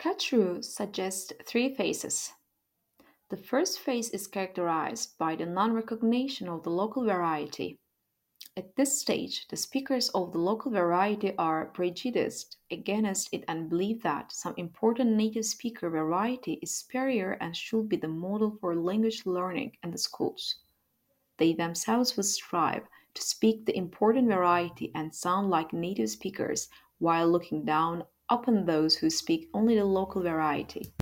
Katru suggests three phases. The first phase is characterized by the non recognition of the local variety. At this stage, the speakers of the local variety are prejudiced against it and believe that some important native speaker variety is superior and should be the model for language learning in the schools. They themselves would strive to speak the important variety and sound like native speakers while looking down upon those who speak only the local variety.